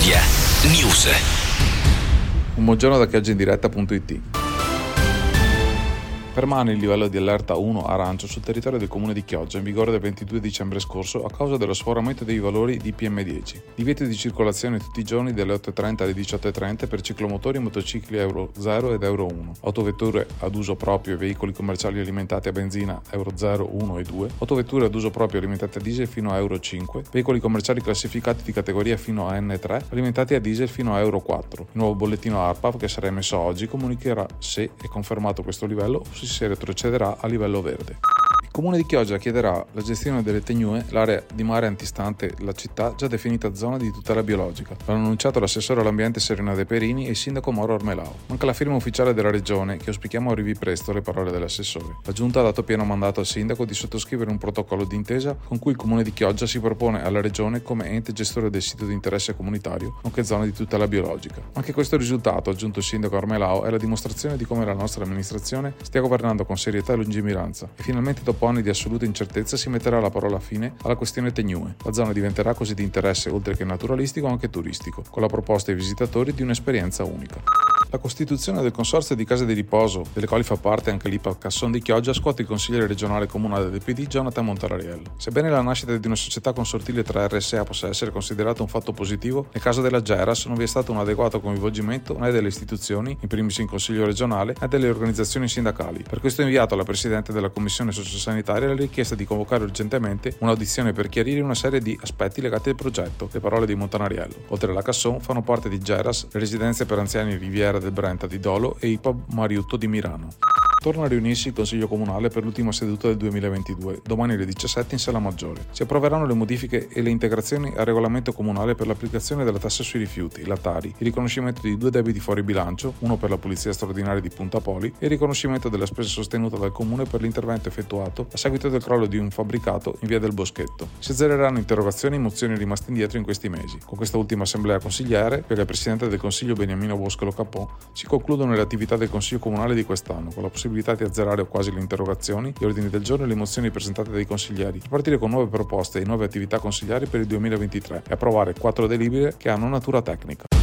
Media News. Un buongiorno da chioggiaindiretta.it. Permane il livello di allerta 1 arancio sul territorio del comune di Chioggia in vigore del 22 dicembre scorso a causa dello sforamento dei valori di PM10. Divieto di circolazione tutti i giorni dalle 8.30 alle 18.30 per ciclomotori e motocicli Euro 0 ed Euro 1, autovetture ad uso proprio e veicoli commerciali alimentati a benzina Euro 0, 1 e 2, autovetture ad uso proprio alimentate a diesel fino a Euro 5, veicoli commerciali classificati di categoria fino a N3 alimentati a diesel fino a Euro 4. Il nuovo bollettino ARPAV che sarà emesso oggi comunicherà se è confermato questo livello o si retrocederà a livello verde. Il comune di Chioggia chiederà la gestione delle tegnue, l'area di mare antistante la città già definita zona di tutela biologica. L'hanno annunciato l'assessore all'ambiente Serena De Perini e il sindaco Mauro Armelao. Manca la firma ufficiale della regione che auspichiamo arrivi presto, le parole dell'assessore. La giunta ha dato pieno mandato al sindaco di sottoscrivere un protocollo d'intesa con cui il comune di Chioggia si propone alla regione come ente gestore del sito di interesse comunitario, nonché zona di tutela biologica. Anche questo risultato, aggiunto il sindaco Armelao, è la dimostrazione di come la nostra amministrazione stia governando con serietà e lungimiranza e finalmente dopo anni di assoluta incertezza si metterà la parola fine alla questione tegnue. La zona diventerà così di interesse oltre che naturalistico anche turistico, con la proposta ai visitatori di un'esperienza unica. La costituzione del consorzio di case di riposo, delle quali fa parte anche l'IPA Casson di Chioggia, scuote il consigliere regionale comunale del PD Jonathan Montalariello. Sebbene la nascita di una società consortile tra RSA possa essere considerata un fatto positivo, nel caso della Geras non vi è stato un adeguato coinvolgimento né delle istituzioni, in primis in consiglio regionale, né delle organizzazioni sindacali. Per questo ho inviato alla presidente della commissione sociosanitaria la richiesta di convocare urgentemente un'audizione per chiarire una serie di aspetti legati al progetto. Le parole di Montanariello. Oltre alla Casson fanno parte di Geras le residenze per anziani Riviera del Brenta di Dolo e IPA Mariutto di Mirano. Torna a riunirsi il Consiglio Comunale per l'ultima seduta del 2022, domani alle 17 in Sala Maggiore. Si approveranno le modifiche e le integrazioni al regolamento comunale per l'applicazione della tassa sui rifiuti, la Tari, il riconoscimento di 2 debiti fuori bilancio, uno per la Polizia Straordinaria di Punta Poli e il riconoscimento della spesa sostenuta dal Comune per l'intervento effettuato a seguito del crollo di un fabbricato in via del Boschetto. Si azzereranno interrogazioni e mozioni rimaste indietro in questi mesi. Con questa ultima assemblea consigliare, per il Presidente del Consiglio Beniamino Boscolo Capò, si concludono le attività del Consiglio Comunale di quest'anno, con la possibilità di azzerare o quasi le interrogazioni, gli ordini del giorno e le mozioni presentate dai consiglieri, a partire con nuove proposte e nuove attività consigliari per il 2023 e approvare 4 delibere che hanno natura tecnica.